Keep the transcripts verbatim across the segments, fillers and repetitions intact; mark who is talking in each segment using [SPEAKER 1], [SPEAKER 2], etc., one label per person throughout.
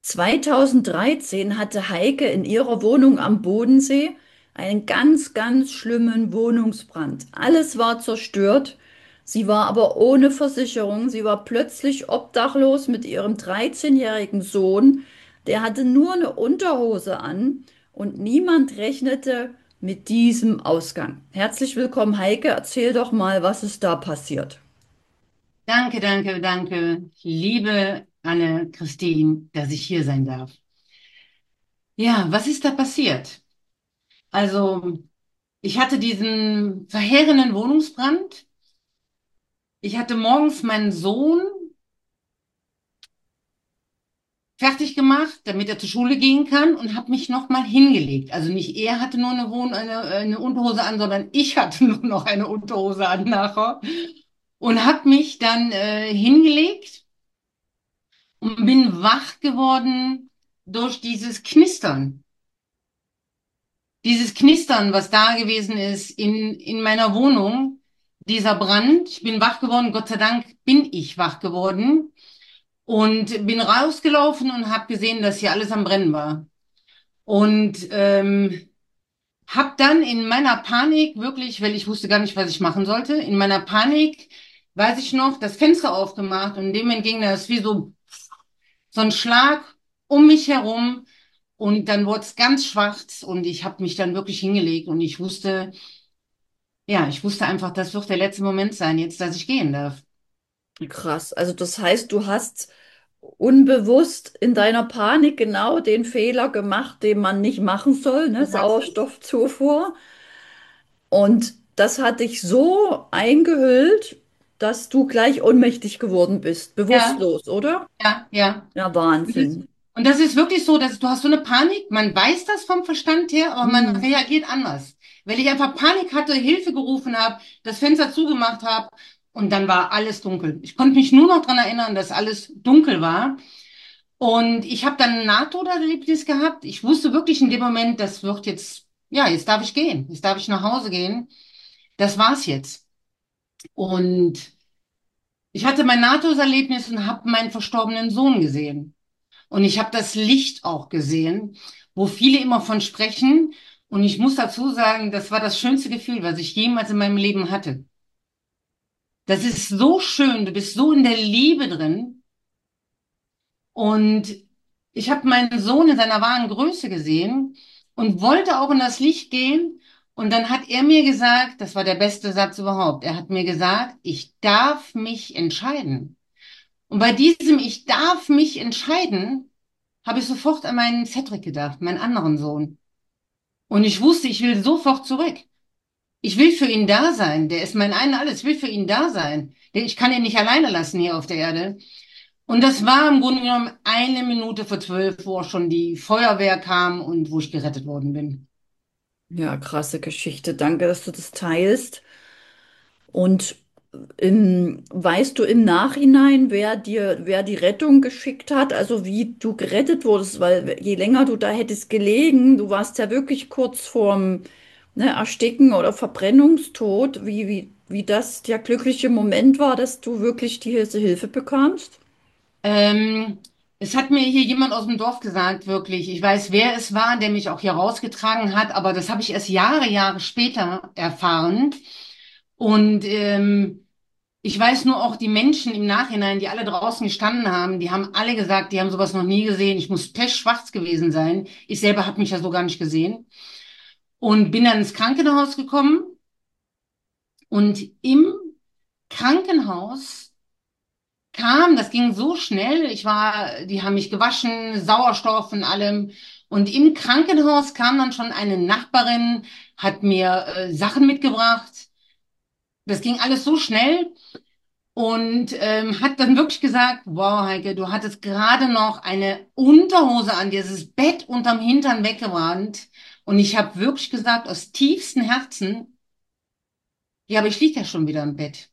[SPEAKER 1] zweitausenddreizehn hatte Heike in ihrer Wohnung am Bodensee einen ganz, ganz schlimmen Wohnungsbrand. Alles war zerstört. Sie war aber ohne Versicherung. Sie war plötzlich obdachlos mit ihrem dreizehnjährigen Sohn. Der hatte nur eine Unterhose an und niemand rechnete mit diesem Ausgang. Herzlich willkommen, Heike. Erzähl doch mal, was ist da passiert.
[SPEAKER 2] Danke, danke, danke, liebe Anne-Christine, dass ich hier sein darf. Ja, was ist da passiert? Also, ich hatte diesen verheerenden Wohnungsbrand. Ich hatte morgens meinen Sohn fertig gemacht, damit er zur Schule gehen kann und habe mich nochmal hingelegt. Also nicht er hatte nur eine, Wohn eine, eine Unterhose an, sondern ich hatte nur noch eine Unterhose an nachher und habe mich dann äh, hingelegt und bin wach geworden durch dieses Knistern. Dieses Knistern, was da gewesen ist in, in meiner Wohnung, dieser Brand, ich bin wach geworden, Gott sei Dank bin ich wach geworden und bin rausgelaufen und habe gesehen, dass hier alles am Brennen war. Und ähm, habe dann in meiner Panik wirklich, weil ich wusste gar nicht, was ich machen sollte, in meiner Panik, weiß ich noch, das Fenster aufgemacht und in dem Moment ging das wie so, so ein Schlag um mich herum. Und dann wurde es ganz schwarz und ich habe mich dann wirklich hingelegt und ich wusste, ja, ich wusste einfach, das wird der letzte Moment sein, jetzt, dass ich gehen darf.
[SPEAKER 1] Krass. Also das heißt, du hast unbewusst in deiner Panik genau den Fehler gemacht, den man nicht machen soll,
[SPEAKER 2] Du
[SPEAKER 1] ne?
[SPEAKER 2] sagst es.
[SPEAKER 1] Sauerstoffzufuhr. Und das hat dich so eingehüllt, dass du gleich ohnmächtig geworden bist.
[SPEAKER 2] Ja,
[SPEAKER 1] Bewusstlos, oder?
[SPEAKER 2] ja, ja.
[SPEAKER 1] Ja,
[SPEAKER 2] Und das,
[SPEAKER 1] Wahnsinn.
[SPEAKER 2] und das ist wirklich so, dass du hast so eine Panik, man weiß das vom Verstand her, aber man
[SPEAKER 1] Hm.
[SPEAKER 2] reagiert anders. Weil ich einfach Panik hatte, Hilfe gerufen habe, das Fenster zugemacht habe und dann war alles dunkel. Ich konnte mich nur noch dran erinnern, dass alles dunkel war. Und ich habe dann ein Nahtoderlebnis gehabt. Ich wusste wirklich in dem Moment, das wird jetzt, ja, jetzt darf ich gehen. Jetzt darf ich nach Hause gehen. Das war's jetzt. Und ich hatte mein Nahtoderlebnis und habe meinen verstorbenen Sohn gesehen. Und ich habe das Licht auch gesehen, wo viele immer von sprechen. Und ich muss dazu sagen, das war das schönste Gefühl, was ich jemals in meinem Leben hatte. Das ist so schön, du bist so in der Liebe drin. Und ich habe meinen Sohn in seiner wahren Größe gesehen und wollte auch in das Licht gehen. Und dann hat er mir gesagt, das war der beste Satz überhaupt, er hat mir gesagt, ich darf mich entscheiden. Und bei diesem Ich darf mich entscheiden, habe ich sofort an meinen Cedric gedacht, meinen anderen Sohn. Und ich wusste, ich will sofort zurück. Ich will für ihn da sein. Der ist mein ein alles. Ich will für ihn da sein. Denn ich kann ihn nicht alleine lassen hier auf der Erde. Und das war im Grunde genommen eine Minute vor zwölf, wo auch schon die Feuerwehr kam und wo ich gerettet worden bin.
[SPEAKER 1] Ja, krasse Geschichte. Danke, dass du das teilst. Und im, weißt du im Nachhinein, wer dir, wer die Rettung geschickt hat, also wie du gerettet wurdest, weil je länger du da hättest gelegen, du warst ja wirklich kurz vorm, ne, Ersticken oder Verbrennungstod, wie, wie, wie das der glückliche Moment war, dass du wirklich diese Hilfe bekamst?
[SPEAKER 2] Ähm, Es hat mir hier jemand aus dem Dorf gesagt, wirklich. Ich weiß, wer es war, der mich auch hier rausgetragen hat, aber das habe ich erst Jahre, Jahre später erfahren. Und ähm, ich weiß nur auch die Menschen im Nachhinein, die alle draußen gestanden haben, die haben alle gesagt, die haben sowas noch nie gesehen. Ich muss pechschwarz gewesen sein. Ich selber habe mich ja so gar nicht gesehen. Und bin dann ins Krankenhaus gekommen. Und im Krankenhaus kam, das ging so schnell. Ich war, die haben mich gewaschen, Sauerstoff und allem. Und im Krankenhaus kam dann schon eine Nachbarin, hat mir äh, Sachen mitgebracht. Das ging alles so schnell. Und ähm, hat dann wirklich gesagt, wow, Heike, du hattest gerade noch eine Unterhose an, dieses Bett unterm Hintern weggewandt. Und ich habe wirklich gesagt, aus tiefstem Herzen, ja, aber ich lieg ja schon wieder im Bett.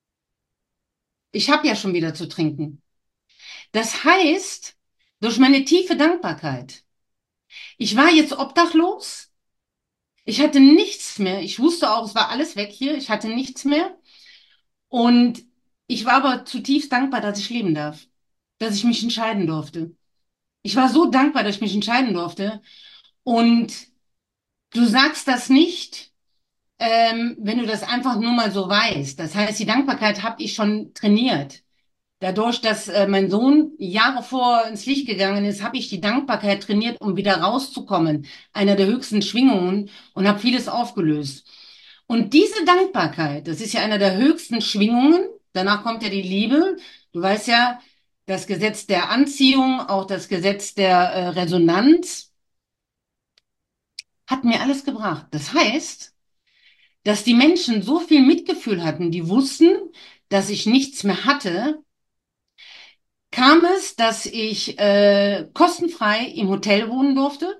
[SPEAKER 2] Ich habe ja schon wieder zu trinken. Das heißt, durch meine tiefe Dankbarkeit, ich war jetzt obdachlos, ich hatte nichts mehr. Ich wusste auch, es war alles weg hier, ich hatte nichts mehr. Und ich war aber zutiefst dankbar, dass ich leben darf, dass ich mich entscheiden durfte. Ich war so dankbar, dass ich mich entscheiden durfte. Und du sagst das nicht, ähm, wenn du das einfach nur mal so weißt. Das heißt, die Dankbarkeit habe ich schon trainiert. Dadurch, dass äh, mein Sohn Jahre vor ins Licht gegangen ist, habe ich die Dankbarkeit trainiert, um wieder rauszukommen, einer der höchsten Schwingungen, und habe vieles aufgelöst. Und diese Dankbarkeit, das ist ja einer der höchsten Schwingungen. Danach kommt ja die Liebe. Du weißt ja, das Gesetz der Anziehung, auch das Gesetz der äh, Resonanz, hat mir alles gebracht. Das heißt, dass die Menschen so viel Mitgefühl hatten, die wussten, dass ich nichts mehr hatte, kam es, dass ich äh, kostenfrei im Hotel wohnen durfte.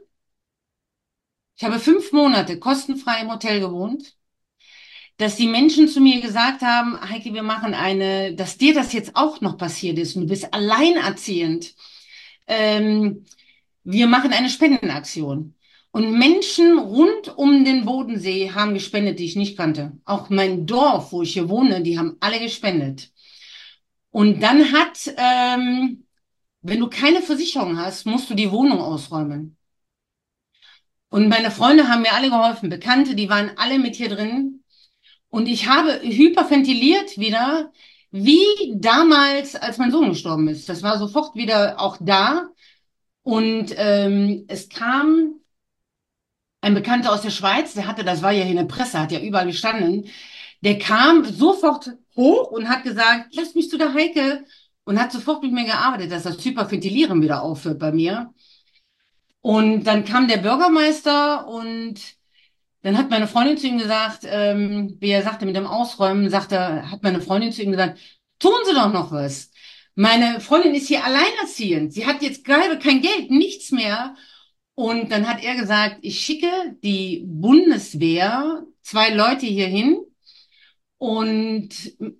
[SPEAKER 2] Ich habe fünf Monate kostenfrei im Hotel gewohnt, dass die Menschen zu mir gesagt haben, Heike, wir machen eine, dass dir das jetzt auch noch passiert ist und du bist alleinerziehend. Ähm, Wir machen eine Spendenaktion. Und Menschen rund um den Bodensee haben gespendet, die ich nicht kannte. Auch mein Dorf, wo ich hier wohne, die haben alle gespendet. Und dann hat, ähm, wenn du keine Versicherung hast, musst du die Wohnung ausräumen. Und meine Freunde haben mir alle geholfen, Bekannte, die waren alle mit hier drin. Und ich habe hyperventiliert wieder, wie damals, als mein Sohn gestorben ist. Das war sofort wieder auch da. Und ähm, es kam ein Bekannter aus der Schweiz, der hatte, das war ja hier in der Presse, hat ja überall gestanden, der kam sofort hoch und hat gesagt, lass mich zu der Heike, und hat sofort mit mir gearbeitet, dass das Hyperventilieren wieder aufhört bei mir. Und dann kam der Bürgermeister und dann hat meine Freundin zu ihm gesagt, ähm, wie er sagte, mit dem Ausräumen, sagte, hat meine Freundin zu ihm gesagt, tun Sie doch noch was. Meine Freundin ist hier alleinerziehend. Sie hat jetzt gerade kein Geld, nichts mehr. Und dann hat er gesagt, ich schicke die Bundeswehr zwei Leute hierhin und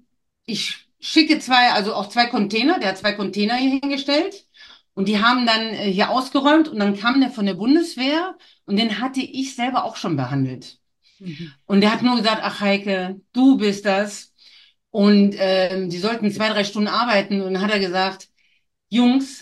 [SPEAKER 2] ich schicke zwei, also auch zwei Container, der hat zwei Container hier hingestellt und die haben dann äh, hier ausgeräumt und dann kam der von der Bundeswehr und den hatte ich selber auch schon behandelt.
[SPEAKER 1] Mhm.
[SPEAKER 2] Und der hat nur gesagt, ach Heike, du bist das. Und ähm, die sollten zwei, drei Stunden arbeiten und dann hat er gesagt, Jungs,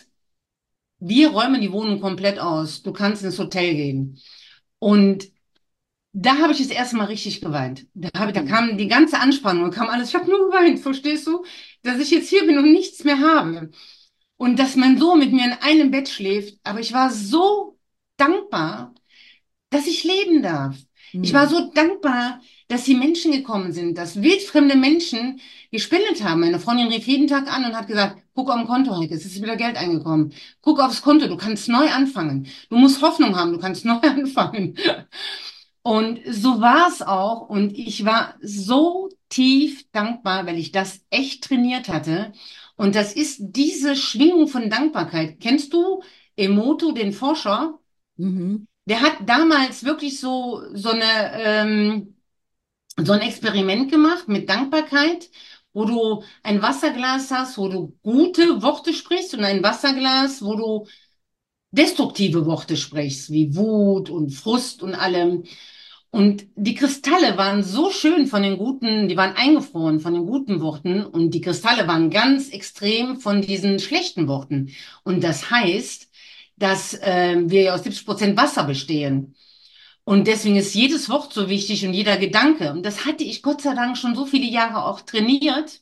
[SPEAKER 2] wir räumen die Wohnung komplett aus. Du kannst ins Hotel gehen. Und da habe ich das erste Mal richtig geweint. Da, habe, da
[SPEAKER 1] Mhm.
[SPEAKER 2] kam die ganze Anspannung und kam alles. Ich habe nur geweint, verstehst du? Dass ich jetzt hier bin und nichts mehr habe. Und dass mein Sohn mit mir in einem Bett schläft. Aber ich war so dankbar, dass ich leben darf. Ich war
[SPEAKER 1] Mhm.
[SPEAKER 2] so dankbar, dass die Menschen gekommen sind, dass wildfremde Menschen gespendet haben. Meine Freundin rief jeden Tag an und hat gesagt, guck auf dem Konto, Heike, es ist wieder Geld eingekommen. Guck aufs Konto, du kannst neu anfangen. Du musst Hoffnung haben, du kannst neu anfangen. Und so war es auch. Und ich war so tief dankbar, weil ich das echt trainiert hatte. Und das ist diese Schwingung von Dankbarkeit. Kennst du Emoto, den Forscher?
[SPEAKER 1] Mhm.
[SPEAKER 2] Der hat damals wirklich so, so eine, ähm, so ein Experiment gemacht mit Dankbarkeit, wo du ein Wasserglas hast, wo du gute Worte sprichst, und ein Wasserglas, wo du destruktive Worte sprichst, wie Wut und Frust und allem. Und die Kristalle waren so schön von den guten, die waren eingefroren von den guten Worten, und die Kristalle waren ganz extrem von diesen schlechten Worten. Und das heißt, dass äh, wir ja aus siebzig Prozent Wasser bestehen. Und deswegen ist jedes Wort so wichtig und jeder Gedanke. Und das hatte ich Gott sei Dank schon so viele Jahre auch trainiert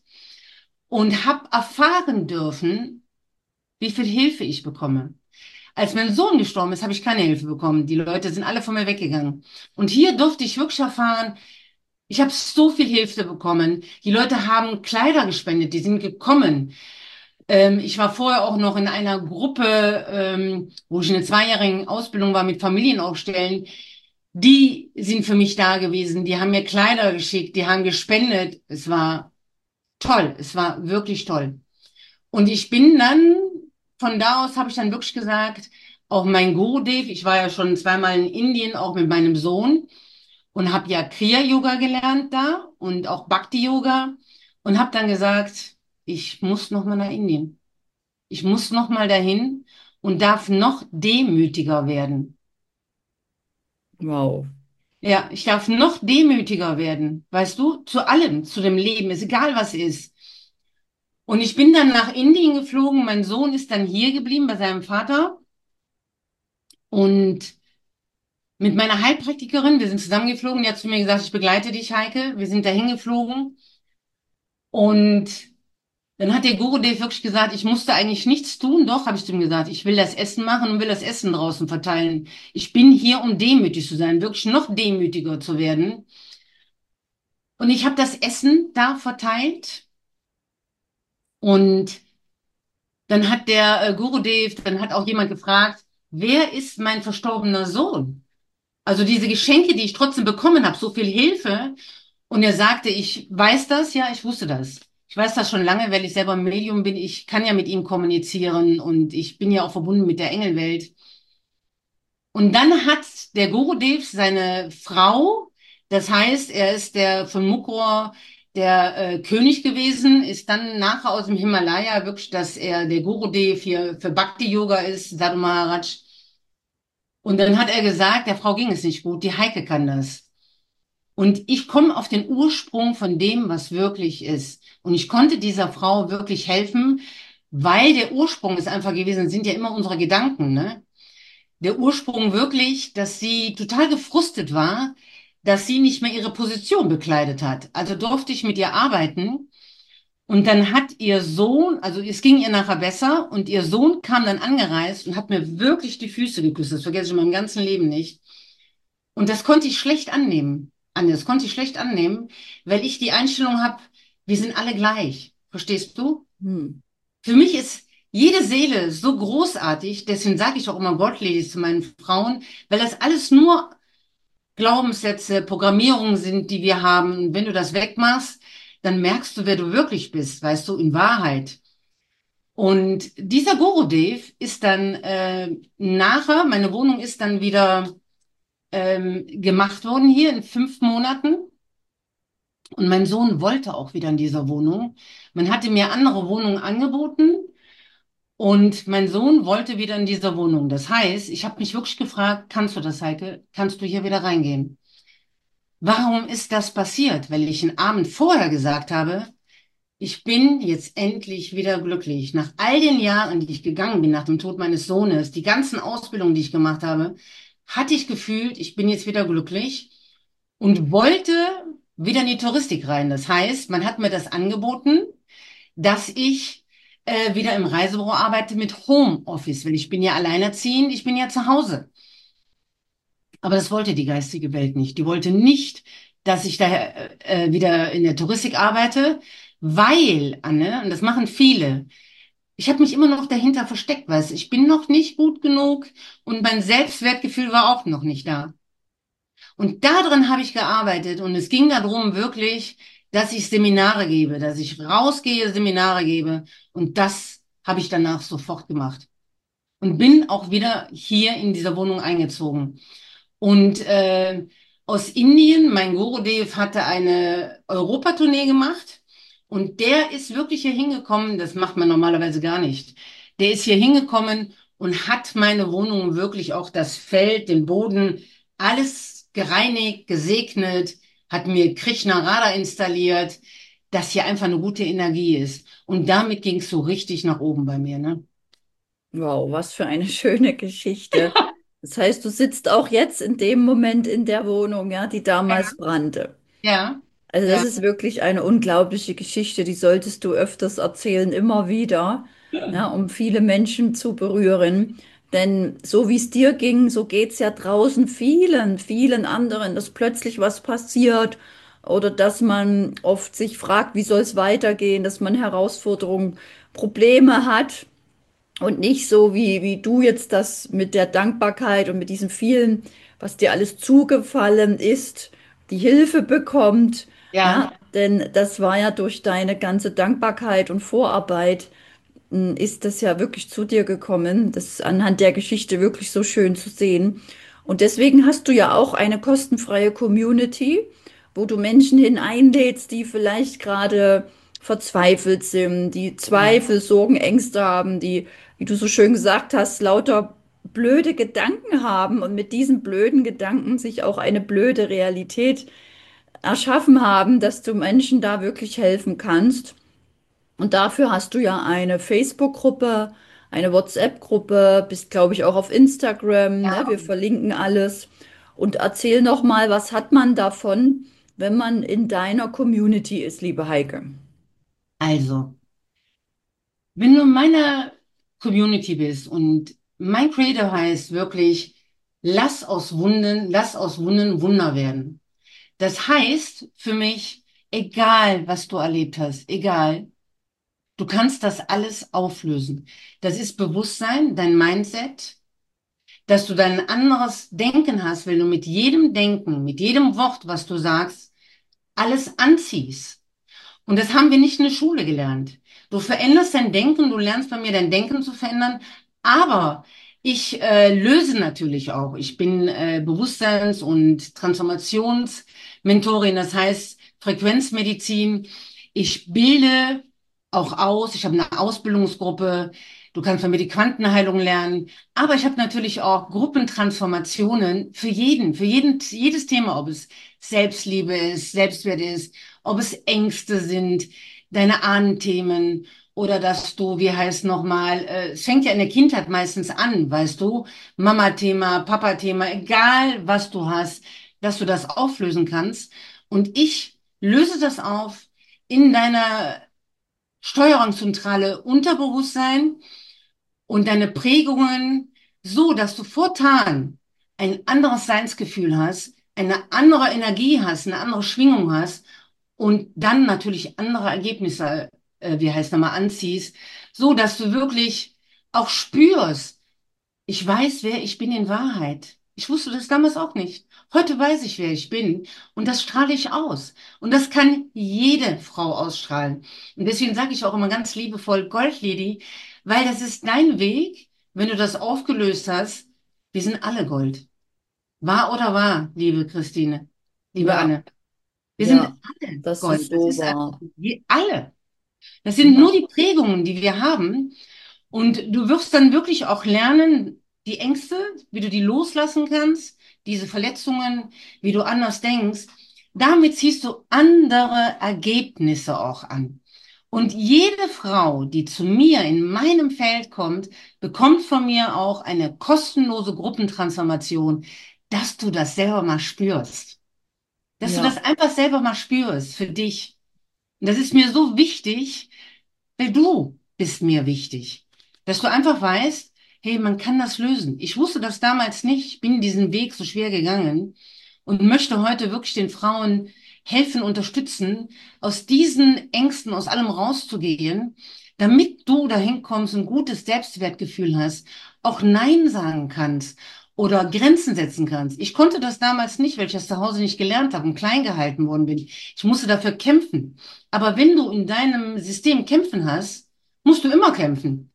[SPEAKER 2] und habe erfahren dürfen, wie viel Hilfe ich bekomme. Als mein Sohn gestorben ist, habe ich keine Hilfe bekommen. Die Leute sind alle von mir weggegangen. Und hier durfte ich wirklich erfahren, ich habe so viel Hilfe bekommen. Die Leute haben Kleider gespendet, die sind gekommen. Ähm, ich war vorher auch noch in einer Gruppe, ähm, wo ich in einer zweijährigen Ausbildung war mit Familienaufstellen. Die sind für mich da gewesen. Die haben mir Kleider geschickt, die haben gespendet. Es war toll. Es war wirklich toll. Und ich bin dann, von da aus habe ich dann wirklich gesagt, auch mein Gurudev, ich war ja schon zweimal in Indien, auch mit meinem Sohn, und habe ja Kriya-Yoga gelernt da und auch Bhakti-Yoga, und habe dann gesagt, ich muss noch mal nach Indien. Ich muss noch mal dahin und darf noch demütiger werden.
[SPEAKER 1] Wow.
[SPEAKER 2] Ja, ich darf noch demütiger werden, weißt du, zu allem, zu dem Leben, ist egal was ist. Und ich bin dann nach Indien geflogen, mein Sohn ist dann hier geblieben bei seinem Vater. Und mit meiner Heilpraktikerin, wir sind zusammengeflogen, die hat zu mir gesagt, ich begleite dich, Heike. Wir sind dahin geflogen. Und dann hat der Gurudev wirklich gesagt, ich musste eigentlich nichts tun. Doch, habe ich zu ihm gesagt, ich will das Essen machen und will das Essen draußen verteilen. Ich bin hier, um demütig zu sein, wirklich noch demütiger zu werden. Und ich habe das Essen da verteilt. Und dann hat der äh, Gurudev, dann hat auch jemand gefragt, wer ist mein verstorbener Sohn? Also diese Geschenke, die ich trotzdem bekommen habe, so viel Hilfe. Und er sagte, ich weiß das, ja, ich wusste das. Ich weiß das schon lange, weil ich selber Medium bin. Ich kann ja mit ihm kommunizieren und ich bin ja auch verbunden mit der Engelwelt. Und dann hat der Gurudev seine Frau, das heißt, er ist der von Mukur, der äh, König gewesen, ist dann nachher aus dem Himalaya wirklich, dass er der Gurudev hier für Bhakti Yoga ist, Sadhu Maharaj. Und dann hat er gesagt, der Frau ging es nicht gut, die Heike kann das. Und ich komme auf den Ursprung von dem, was wirklich ist. Und ich konnte dieser Frau wirklich helfen, weil der Ursprung ist einfach gewesen, sind ja immer unsere Gedanken, ne? Der Ursprung wirklich, dass sie total gefrustet war, dass sie nicht mehr ihre Position bekleidet hat. Also durfte ich mit ihr arbeiten. Und dann hat ihr Sohn, also es ging ihr nachher besser, und ihr Sohn kam dann angereist und hat mir wirklich die Füße geküsst. Das vergesse ich in meinem ganzen Leben nicht. Und das konnte ich schlecht annehmen. Anja, das konnte ich schlecht annehmen, weil ich die Einstellung habe, wir sind alle gleich. Verstehst du?
[SPEAKER 1] Hm.
[SPEAKER 2] Für mich ist jede Seele so großartig, deswegen sage ich auch immer Gottladies zu meinen Frauen, weil das alles nur Glaubenssätze, Programmierungen sind, die wir haben. Und wenn du das wegmachst, dann merkst du, wer du wirklich bist, weißt du, in Wahrheit. Und dieser Gurudev ist dann äh, nachher, meine Wohnung ist dann wieder ähm, gemacht worden hier in fünf Monaten. Und mein Sohn wollte auch wieder in dieser Wohnung. Man hatte mir andere Wohnungen angeboten und mein Sohn wollte wieder in dieser Wohnung. Das heißt, ich habe mich wirklich gefragt, kannst du das, Heike? Kannst du hier wieder reingehen? Warum ist das passiert? Weil ich einen Abend vorher gesagt habe, ich bin jetzt endlich wieder glücklich. Nach all den Jahren, die ich gegangen bin, nach dem Tod meines Sohnes, die ganzen Ausbildungen, die ich gemacht habe, hatte ich gefühlt, ich bin jetzt wieder glücklich und wollte wieder in die Touristik rein. Das heißt, man hat mir das angeboten, dass ich äh, wieder im Reisebüro arbeite mit Homeoffice, weil ich bin ja alleinerziehend, ich bin ja zu Hause. Aber das wollte die geistige Welt nicht. Die wollte nicht, dass ich da äh, wieder in der Touristik arbeite, weil, Anne, und das machen viele, ich habe mich immer noch dahinter versteckt, weißt du, ich bin noch nicht gut genug und mein Selbstwertgefühl war auch noch nicht da. Und darin habe ich gearbeitet und es ging darum wirklich, dass ich Seminare gebe, dass ich rausgehe, Seminare gebe und das habe ich danach sofort gemacht und bin auch wieder hier in dieser Wohnung eingezogen. Und äh, aus Indien, mein Gurudev hatte eine Europatournee gemacht und der ist wirklich hier hingekommen, das macht man normalerweise gar nicht. Der ist hier hingekommen und hat meine Wohnung wirklich auch das Feld, den Boden, alles gereinigt, gesegnet, hat mir Krishna Radha installiert, dass hier einfach eine gute Energie ist. Und damit ging es so richtig nach oben bei mir, ne?
[SPEAKER 1] Wow, was für eine schöne Geschichte. Das heißt, du sitzt auch jetzt in dem Moment in der Wohnung, ja, die damals brannte.
[SPEAKER 2] Ja,
[SPEAKER 1] Also das
[SPEAKER 2] ja,
[SPEAKER 1] ist wirklich eine unglaubliche Geschichte, die solltest du öfters erzählen, immer wieder, ja, um viele Menschen zu berühren. Denn so wie es dir ging, so geht's ja draußen vielen, vielen anderen, dass plötzlich was passiert oder dass man oft sich fragt, wie soll es weitergehen, dass man Herausforderungen, Probleme hat. Und nicht so, wie, wie du jetzt das mit der Dankbarkeit und mit diesem vielen, was dir alles zugefallen ist, die Hilfe bekommt. Ja,
[SPEAKER 2] ja,
[SPEAKER 1] denn das war ja durch deine ganze Dankbarkeit und Vorarbeit, m, ist das ja wirklich zu dir gekommen. Das ist anhand der Geschichte wirklich so schön zu sehen. Und deswegen hast du ja auch eine kostenfreie Community, wo du Menschen hineinlädst, die vielleicht gerade verzweifelt sind, die
[SPEAKER 2] ja,
[SPEAKER 1] Zweifel, Sorgen, Ängste haben, die, wie du so schön gesagt hast, lauter blöde Gedanken haben und mit diesen blöden Gedanken sich auch eine blöde Realität erschaffen haben, dass du Menschen da wirklich helfen kannst. Und dafür hast du ja eine Facebook-Gruppe, eine WhatsApp-Gruppe, bist, glaube ich, auch auf Instagram, ne?
[SPEAKER 2] Ja.
[SPEAKER 1] Wir verlinken alles. Und erzähl noch mal, was hat man davon, wenn man in deiner Community ist, liebe Heike?
[SPEAKER 2] Also, wenn du in meiner Community bist und mein Credo heißt wirklich, lass aus Wunden, lass aus Wunden Wunder werden. Das heißt für mich, egal was du erlebt hast, egal, du kannst das alles auflösen. Das ist Bewusstsein, dein Mindset, dass du dein anderes Denken hast, wenn du mit jedem Denken, mit jedem Wort, was du sagst, alles anziehst. Und das haben wir nicht in der Schule gelernt. Du veränderst dein Denken, du lernst bei mir dein Denken zu verändern, aber ich äh, löse natürlich auch. Ich bin äh, Bewusstseins- und Transformationsmentorin, das heißt Frequenzmedizin. Ich bilde auch aus. Ich habe eine Ausbildungsgruppe. Du kannst von mir die Quantenheilung lernen. Aber ich habe natürlich auch Gruppentransformationen für jeden, für jeden, jedes Thema, ob es Selbstliebe ist, Selbstwert ist, ob es Ängste sind, deine Ahnenthemen oder dass du, wie heißt nochmal, äh, es fängt ja in der Kindheit meistens an, weißt du, Mama-Thema, Papa-Thema, egal was du hast, dass du das auflösen kannst. Und ich löse das auf in deiner Steuerungszentrale Unterbewusstsein und deine Prägungen so, dass du fortan ein anderes Seinsgefühl hast, eine andere Energie hast, eine andere Schwingung hast und dann natürlich andere Ergebnisse, äh, wie heißt nochmal, anziehst, so dass du wirklich auch spürst, ich weiß, wer ich bin in Wahrheit. Ich wusste das damals auch nicht. Heute weiß ich, wer ich bin und das strahle ich aus. Und das kann jede Frau ausstrahlen. Und deswegen sage ich auch immer ganz liebevoll Goldlady, weil das ist dein Weg, wenn du das aufgelöst hast. Wir sind alle Gold. Wahr oder wahr, liebe Christine, liebe
[SPEAKER 1] Ja,
[SPEAKER 2] Anne? Wir sind
[SPEAKER 1] ja,
[SPEAKER 2] alle
[SPEAKER 1] das ist
[SPEAKER 2] Gold. Das
[SPEAKER 1] so
[SPEAKER 2] ist einfach,
[SPEAKER 1] wahr.
[SPEAKER 2] wir alle. Das sind nur
[SPEAKER 1] Ja,
[SPEAKER 2] die Prägungen, die wir haben. Und du wirst dann wirklich auch lernen, die Ängste, wie du die loslassen kannst, diese Verletzungen, wie du anders denkst. Damit ziehst du andere Ergebnisse auch an. Und jede Frau, die zu mir in meinem Feld kommt, bekommt von mir auch eine kostenlose Gruppentransformation, dass du das selber mal spürst. Dass du das
[SPEAKER 1] ja,
[SPEAKER 2] einfach selber mal spürst für dich. Und das ist mir so wichtig, weil du bist mir wichtig. Dass du einfach weißt, hey, man kann das lösen. Ich wusste das damals nicht, ich bin diesen Weg so schwer gegangen und möchte heute wirklich den Frauen helfen, unterstützen, aus diesen Ängsten, aus allem rauszugehen, damit du dahin kommst, ein gutes Selbstwertgefühl hast, auch Nein sagen kannst oder Grenzen setzen kannst. Ich konnte das damals nicht, weil ich das zu Hause nicht gelernt habe und klein gehalten worden bin. Ich musste dafür kämpfen. Aber wenn du in deinem System kämpfen hast, musst du immer kämpfen.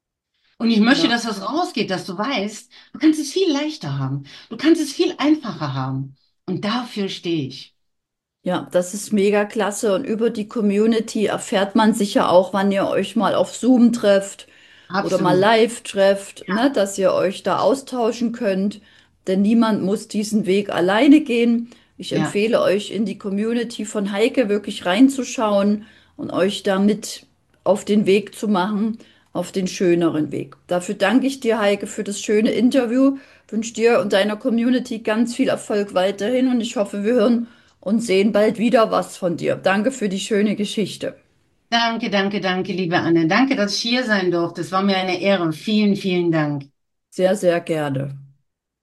[SPEAKER 2] Und ich möchte,
[SPEAKER 1] ja.
[SPEAKER 2] dass das rausgeht, dass du weißt, du kannst es viel leichter haben. Du kannst es viel einfacher haben. Und dafür stehe ich.
[SPEAKER 1] Ja, das ist mega klasse. Und über die Community erfährt man sicher auch, wann ihr euch mal auf Zoom trefft oder mal
[SPEAKER 2] Absolut.
[SPEAKER 1] live trefft, ne, dass ihr euch da austauschen könnt. Denn niemand muss diesen Weg alleine gehen. Ich
[SPEAKER 2] Ja.
[SPEAKER 1] empfehle euch, in die Community von Heike wirklich reinzuschauen und euch damit auf den Weg zu machen, auf den schöneren Weg. Dafür danke ich dir, Heike, für das schöne Interview. Wünsche dir und deiner Community ganz viel Erfolg weiterhin und ich hoffe, wir hören und sehen bald wieder was von dir. Danke für die schöne Geschichte.
[SPEAKER 2] Danke, danke, danke, liebe Anne. Danke, dass ich hier sein durfte. Es war mir eine Ehre. Vielen, vielen Dank.
[SPEAKER 1] Sehr, sehr gerne.